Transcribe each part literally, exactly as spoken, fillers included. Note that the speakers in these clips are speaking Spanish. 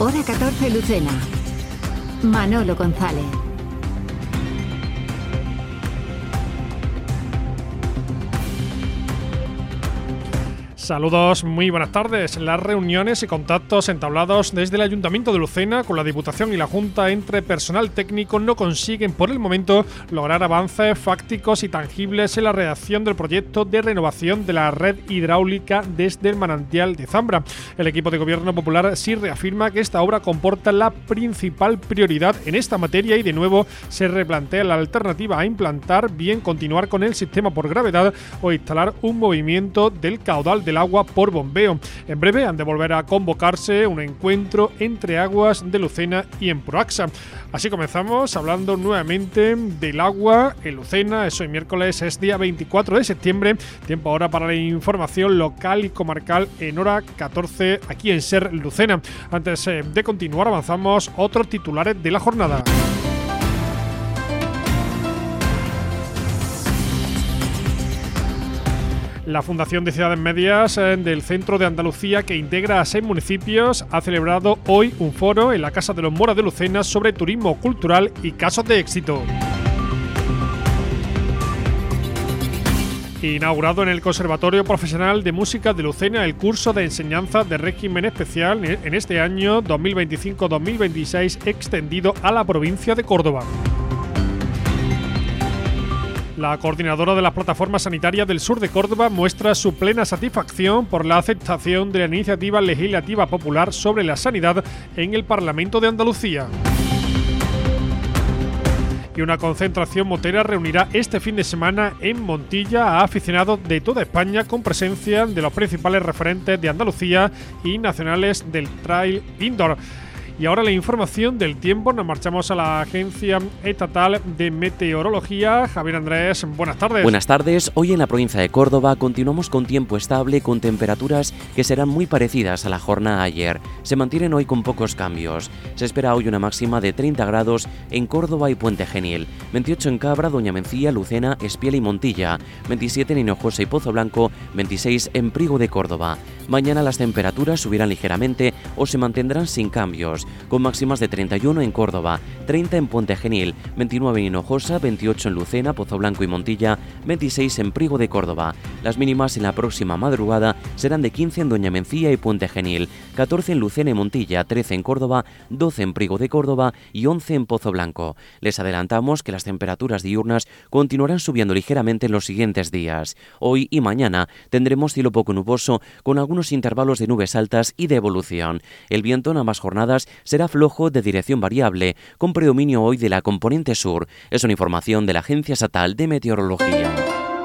Hora catorce, Lucena. Manolo González. Saludos, muy buenas tardes. Las reuniones y contactos entablados desde el Ayuntamiento de Lucena con la Diputación y la Junta entre personal técnico no consiguen por el momento lograr avances fácticos y tangibles en la redacción del proyecto de renovación de la red hidráulica desde el manantial de Zambra. El equipo de Gobierno Popular sí reafirma que esta obra comporta la principal prioridad en esta materia y de nuevo se replantea la alternativa a implantar, bien continuar con el sistema por gravedad o instalar un movimiento del caudal del agua por bombeo. En breve han de volver a convocarse un encuentro entre Aguas de Lucena y Emproaxa. Así comenzamos hablando nuevamente del agua en Lucena. Eso hoy miércoles es día veinticuatro de septiembre. Tiempo ahora para la información local y comarcal en hora catorce aquí en SER Lucena. Antes de continuar avanzamos otros titulares de la jornada. La Fundación de Ciudades Medias del Centro de Andalucía, que integra a seis municipios, ha celebrado hoy un foro en la Casa de los Moras de Lucena sobre turismo cultural y casos de éxito. Inaugurado en el Conservatorio Profesional de Música de Lucena el curso de enseñanza de régimen especial en este año dos mil veinticinco dos mil veintiséis extendido a la provincia de Córdoba. La coordinadora de las plataformas sanitarias del sur de Córdoba muestra su plena satisfacción por la aceptación de la iniciativa legislativa popular sobre la sanidad en el Parlamento de Andalucía. Y una concentración motera reunirá este fin de semana en Montilla a aficionados de toda España con presencia de los principales referentes de Andalucía y nacionales del trail indoor. Y ahora la información del tiempo. Nos marchamos a la Agencia Estatal de Meteorología. Javier Andrés, buenas tardes. Buenas tardes. Hoy en la provincia de Córdoba continuamos con tiempo estable, con temperaturas que serán muy parecidas a la jornada ayer. Se mantienen hoy con pocos cambios. Se espera hoy una máxima de treinta grados en Córdoba y Puente Genil, veintiocho en Cabra, Doña Mencía, Lucena, Espiel y Montilla, veintisiete en Hinojosa y Pozo Blanco, veintiséis en Priego de Córdoba. Mañana las temperaturas subirán ligeramente o se mantendrán sin cambios, con máximas de treinta y uno en Córdoba, treinta en Puente Genil, veintinueve en Hinojosa, veintiocho en Lucena, Pozo Blanco y Montilla, veintiséis en Priego de Córdoba. Las mínimas en la próxima madrugada serán de quince en Doña Mencía y Puente Genil, catorce en Lucena y Montilla, trece en Córdoba, doce en Priego de Córdoba y once en Pozo Blanco. Les adelantamos que las temperaturas diurnas continuarán subiendo ligeramente en los siguientes días. Hoy y mañana tendremos cielo poco nuboso con algunos intervalos de nubes altas y de evolución. El viento en ambas jornadas será flojo de dirección variable, con predominio hoy de la componente sur. Es una información de la Agencia Estatal de Meteorología.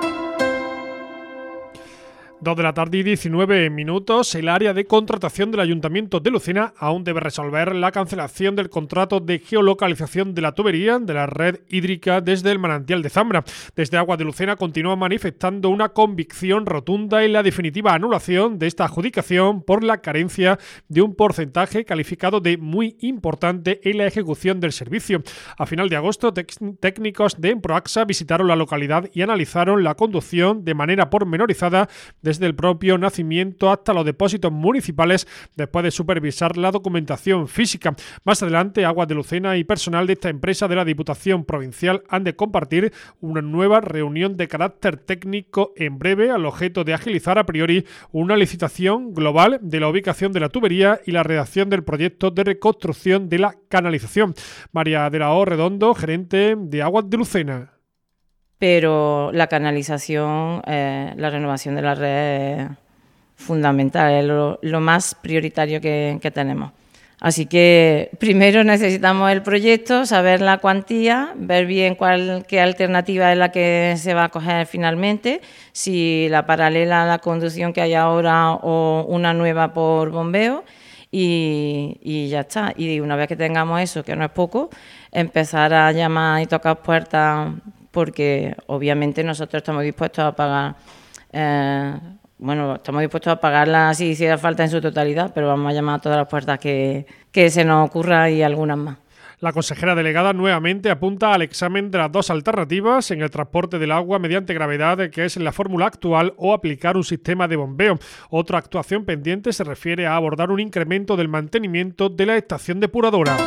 Dos de la tarde y diecinueve minutos. El área de contratación del Ayuntamiento de Lucena aún debe resolver la cancelación del contrato de geolocalización de la tubería de la red hídrica desde el manantial de Zambra. Desde Aguas de Lucena continúa manifestando una convicción rotunda en la definitiva anulación de esta adjudicación por la carencia de un porcentaje calificado de muy importante en la ejecución del servicio. A final de agosto, técnicos de Emproaxa visitaron la localidad y analizaron la conducción de manera pormenorizada desde el propio nacimiento hasta los depósitos municipales, después de supervisar la documentación física. Más adelante, Aguas de Lucena y personal de esta empresa de la Diputación Provincial han de compartir una nueva reunión de carácter técnico en breve, al objeto de agilizar a priori una licitación global de la ubicación de la tubería y la redacción del proyecto de reconstrucción de la canalización. María de la O Redondo, gerente de Aguas de Lucena. Pero la canalización, eh, la renovación de la red es fundamental, es lo, lo más prioritario que, que tenemos. Así que primero necesitamos el proyecto, saber la cuantía, ver bien cuál, qué alternativa es la que se va a coger finalmente, si la paralela a la conducción que hay ahora o una nueva por bombeo, y, y ya está. Y una vez que tengamos eso, que no es poco, empezar a llamar y tocar puertas, porque obviamente nosotros estamos dispuestos a pagar, eh, bueno, estamos dispuestos a pagarla si hiciera falta en su totalidad, pero vamos a llamar a todas las puertas que, que se nos ocurra y algunas más. La consejera delegada nuevamente apunta al examen de las dos alternativas en el transporte del agua mediante gravedad, que es la fórmula actual, o aplicar un sistema de bombeo. Otra actuación pendiente se refiere a abordar un incremento del mantenimiento de la estación depuradora.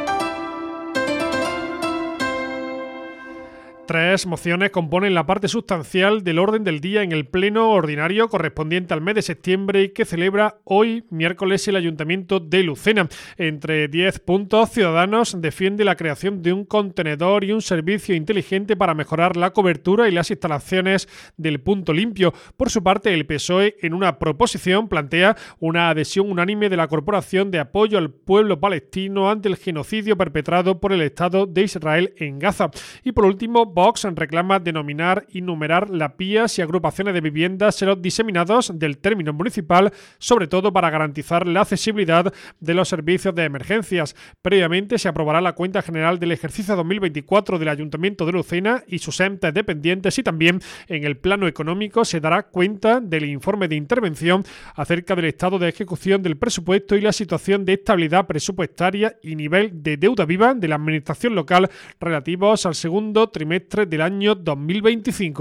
Tres mociones componen la parte sustancial del orden del día en el pleno ordinario correspondiente al mes de septiembre y que celebra hoy, miércoles, el Ayuntamiento de Lucena. Entre diez puntos, Ciudadanos defiende la creación de un contenedor y un servicio inteligente para mejorar la cobertura y las instalaciones del punto limpio. Por su parte, el P S O E, en una proposición, plantea una adhesión unánime de la Corporación de Apoyo al Pueblo Palestino ante el genocidio perpetrado por el Estado de Israel en Gaza. Y por último, Vox reclama denominar y numerar las vías y agrupaciones de viviendas en los diseminados del término municipal, sobre todo para garantizar la accesibilidad de los servicios de emergencias. Previamente se aprobará la cuenta general del ejercicio dos mil veinticuatro del Ayuntamiento de Lucena y sus entes dependientes, y también en el plano económico se dará cuenta del informe de intervención acerca del estado de ejecución del presupuesto y la situación de estabilidad presupuestaria y nivel de deuda viva de la administración local relativos al segundo trimestre del año dos mil veinticinco.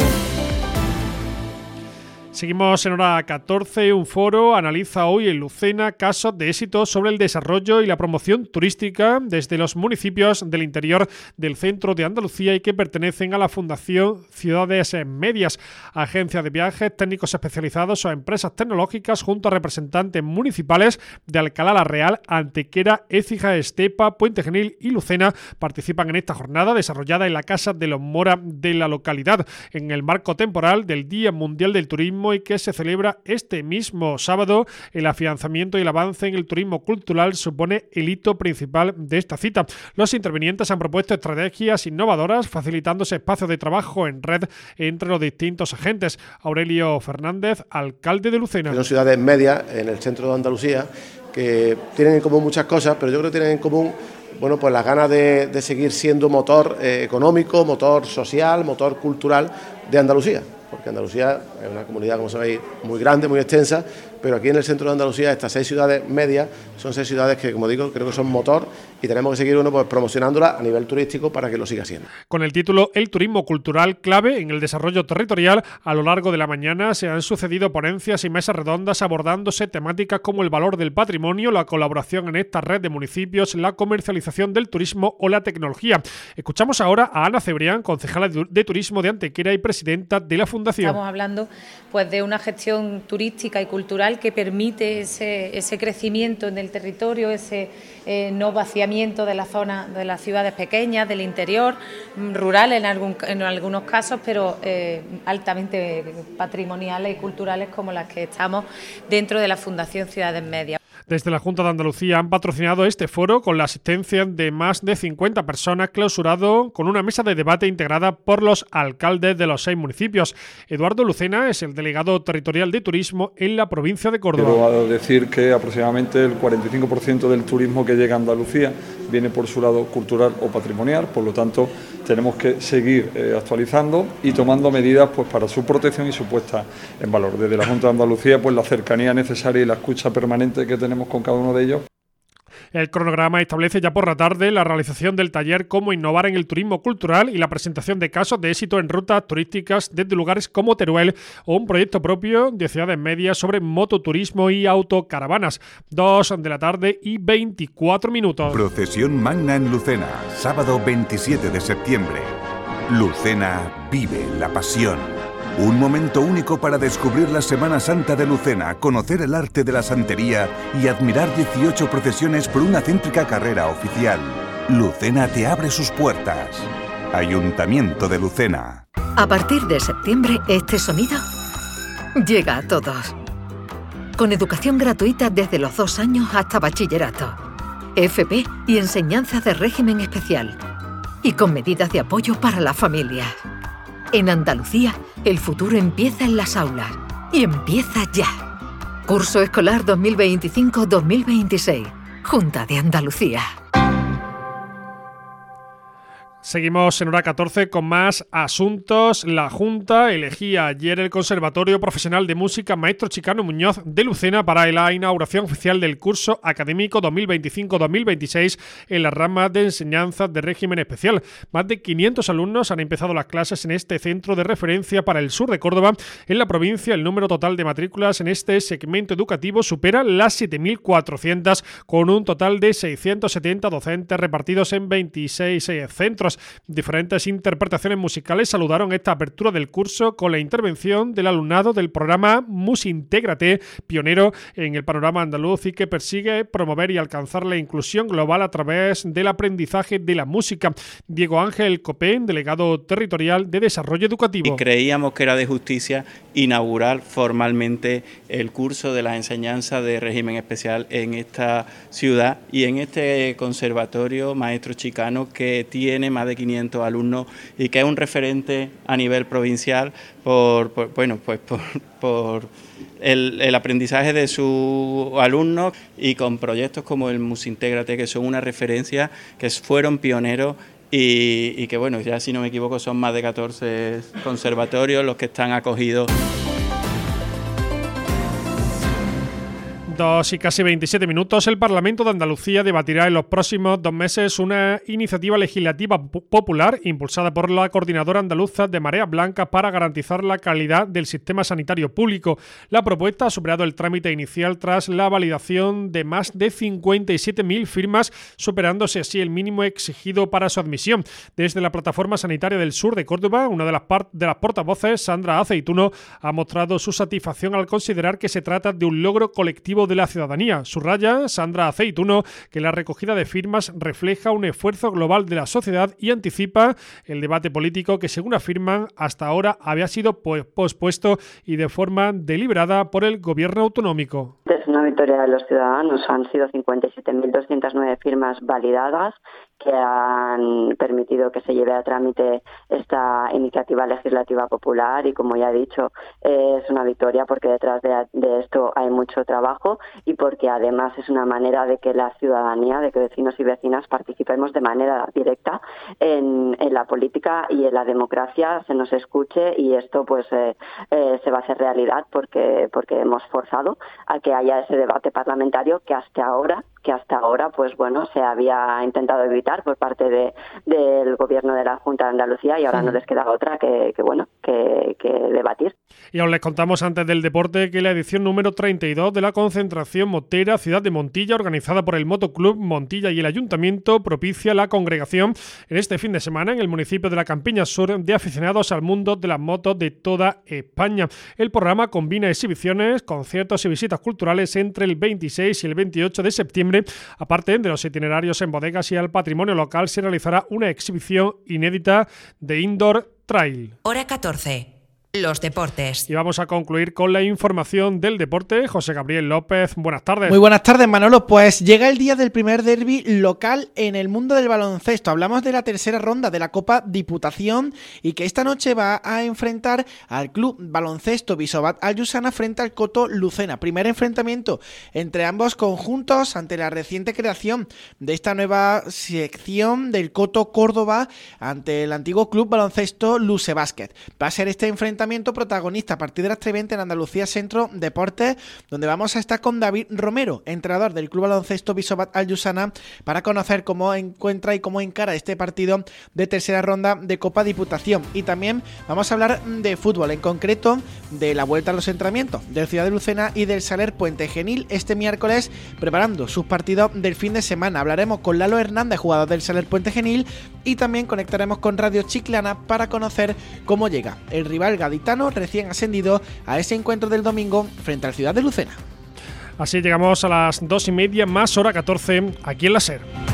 Seguimos en hora catorce. Un foro analiza hoy en Lucena casos de éxito sobre el desarrollo y la promoción turística desde los municipios del interior del centro de Andalucía y que pertenecen a la Fundación Ciudades Medias, agencias de viajes, técnicos especializados o empresas tecnológicas, junto a representantes municipales de Alcalá la Real, Antequera, Écija, Estepa, Puente Genil y Lucena participan en esta jornada desarrollada en la Casa de los Mora de la localidad, en el marco temporal del Día Mundial del Turismo, y que se celebra este mismo sábado. El afianzamiento y el avance en el turismo cultural supone el hito principal de esta cita. Los intervinientes han propuesto estrategias innovadoras, facilitándose espacios de trabajo en red entre los distintos agentes. Aurelio Fernández, alcalde de Lucena. Son ciudades medias en el centro de Andalucía que tienen en común muchas cosas, pero yo creo que tienen en común bueno, pues las ganas de, de seguir siendo motor eh, económico, motor social, motor cultural de Andalucía. Porque Andalucía es una comunidad, como sabéis, muy grande, muy extensa, pero aquí en el centro de Andalucía estas seis ciudades medias son seis ciudades que, como digo, creo que son motor y tenemos que seguir uno pues promocionándolas a nivel turístico para que lo siga siendo. Con el título El turismo cultural clave en el desarrollo territorial, a lo largo de la mañana se han sucedido ponencias y mesas redondas abordándose temáticas como el valor del patrimonio, la colaboración en esta red de municipios, la comercialización del turismo o la tecnología. Escuchamos ahora a Ana Cebrián, concejala de Turismo de Antequera y presidenta de la Fundación. Estamos hablando pues de una gestión turística y cultural que permite ese, ese crecimiento en el territorio, ese eh, no vaciamiento de la zona, de las ciudades pequeñas, del interior, rural en, algún, en algunos casos, pero eh, altamente patrimoniales y culturales como las que estamos dentro de la Fundación Ciudades Medias. Desde la Junta de Andalucía han patrocinado este foro con la asistencia de más de cincuenta personas, clausurado con una mesa de debate integrada por los alcaldes de los seis municipios. Eduardo Lucena es el delegado territorial de turismo en la provincia de Córdoba. Quiero decir que aproximadamente el cuarenta y cinco por ciento del turismo que llega a Andalucía viene por su lado cultural o patrimonial, por lo tanto tenemos que seguir eh, actualizando y tomando medidas pues para su protección y su puesta en valor. Desde la Junta de Andalucía, pues la cercanía necesaria y la escucha permanente que tenemos con cada uno de ellos. El cronograma establece ya por la tarde la realización del taller Cómo innovar en el turismo cultural y la presentación de casos de éxito en rutas turísticas desde lugares como Teruel o un proyecto propio de Ciudades Medias sobre mototurismo y autocaravanas. Dos de la tarde y veinticuatro minutos. Procesión Magna en Lucena, sábado veintisiete de septiembre. Lucena vive la pasión. Un momento único para descubrir la Semana Santa de Lucena, conocer el arte de la santería y admirar dieciocho procesiones por una céntrica carrera oficial. Lucena te abre sus puertas. Ayuntamiento de Lucena. A partir de septiembre, este sonido llega a todos. Con educación gratuita desde los dos años hasta bachillerato, F P y enseñanza de régimen especial. Y con medidas de apoyo para las familias. En Andalucía, el futuro empieza en las aulas y empieza ya. Curso escolar dos mil veinticinco dos mil veintiséis. Junta de Andalucía. Seguimos en hora catorce con más asuntos. La Junta elegía ayer el Conservatorio Profesional de Música Maestro Chicano Muñoz de Lucena para la inauguración oficial del curso académico dos mil veinticinco dos mil veintiséis en la rama de enseñanza de régimen especial. Más de quinientos alumnos han empezado las clases en este centro de referencia para el sur de Córdoba. En la provincia, el número total de matrículas en este segmento educativo supera las siete mil cuatrocientas, con un total de seiscientos setenta docentes repartidos en veintiséis eh, centros. Diferentes interpretaciones musicales saludaron esta apertura del curso con la intervención del alumnado del programa Musintégrate, pionero en el panorama andaluz y que persigue promover y alcanzar la inclusión global a través del aprendizaje de la música. Diego Ángel Copén, delegado territorial de Desarrollo Educativo. Y creíamos que era de justicia inaugurar formalmente el curso de la enseñanza de régimen especial en esta ciudad y en este conservatorio maestro chicano que tiene más de quinientos alumnos y que es un referente a nivel provincial por, por bueno pues por, por el, el aprendizaje de sus alumnos y con proyectos como el Musintégrate, que son una referencia, que fueron pioneros y, y que bueno, ya si no me equivoco son más de catorce conservatorios los que están acogidos. Dos y casi veintisiete minutos. El Parlamento de Andalucía debatirá en los próximos dos meses una iniciativa legislativa popular impulsada por la Coordinadora Andaluza de Marea Blanca para garantizar la calidad del sistema sanitario público. La propuesta ha superado el trámite inicial tras la validación de más de cincuenta y siete mil firmas, superándose así el mínimo exigido para su admisión. Desde la Plataforma Sanitaria del Sur de Córdoba, una de las, part- de las portavoces, Sandra Aceituno, ha mostrado su satisfacción al considerar que se trata de un logro colectivo de la ciudadanía. Subraya Sandra Aceituno que la recogida de firmas refleja un esfuerzo global de la sociedad y anticipa el debate político que, según afirman, hasta ahora había sido pospuesto y de forma deliberada por el gobierno autonómico. Es una victoria de los ciudadanos. Han sido cincuenta y siete mil doscientas nueve firmas validadas que han permitido que se lleve a trámite esta iniciativa legislativa popular y, como ya he dicho, eh, es una victoria porque detrás de, de esto hay mucho trabajo y porque además es una manera de que la ciudadanía, de que vecinos y vecinas participemos de manera directa en, en la política y en la democracia, se nos escuche y esto pues eh, eh, se va a hacer realidad porque, porque hemos forzado a que haya ese debate parlamentario que hasta ahora que hasta ahora pues bueno se había intentado evitar por parte de del gobierno de la Junta de Andalucía y ahora sí. No les queda otra que, que bueno que, que debatir. Y aún les contamos antes del deporte que la edición número treinta y dos de la concentración motera Ciudad de Montilla, organizada por el Motoclub Montilla y el Ayuntamiento, propicia la congregación en este fin de semana en el municipio de la Campiña Sur de aficionados al mundo de las motos de toda España. El programa combina exhibiciones, conciertos y visitas culturales entre el veintiséis y el veintiocho de septiembre. Aparte de los itinerarios en bodegas y al patrimonio local, se realizará una exhibición inédita de indoor trail. Hora catorce. Los deportes. Y vamos a concluir con la información del deporte. José Gabriel López, buenas tardes. Muy buenas tardes, Manolo. Pues llega el día del primer derbi local en el mundo del baloncesto. Hablamos de la tercera ronda de la Copa Diputación y que esta noche va a enfrentar al Club Baloncesto Bisobat Al-Yusana frente al Coto Lucena. Primer enfrentamiento entre ambos conjuntos ante la reciente creación de esta nueva sección del Coto Córdoba ante el antiguo Club Baloncesto Luce Basket. Va a ser este enfrentamiento protagonista a partir de las tres y veinte en Andalucía Centro Deportes, donde vamos a estar con David Romero, entrenador del Club Baloncesto Bisobat Al-Yusana, para conocer cómo encuentra y cómo encara este partido de tercera ronda de Copa Diputación. Y también vamos a hablar de fútbol, en concreto de la vuelta a los entrenamientos del Ciudad de Lucena y del Saler Puente Genil este miércoles, preparando sus partidos del fin de semana. Hablaremos con Lalo Hernández, jugador del Saler Puente Genil, y también conectaremos con Radio Chiclana para conocer cómo llega el rival gaditano recién ascendido a ese encuentro del domingo frente al Ciudad de Lucena. Así llegamos a las dos y media más hora catorce aquí en la SER.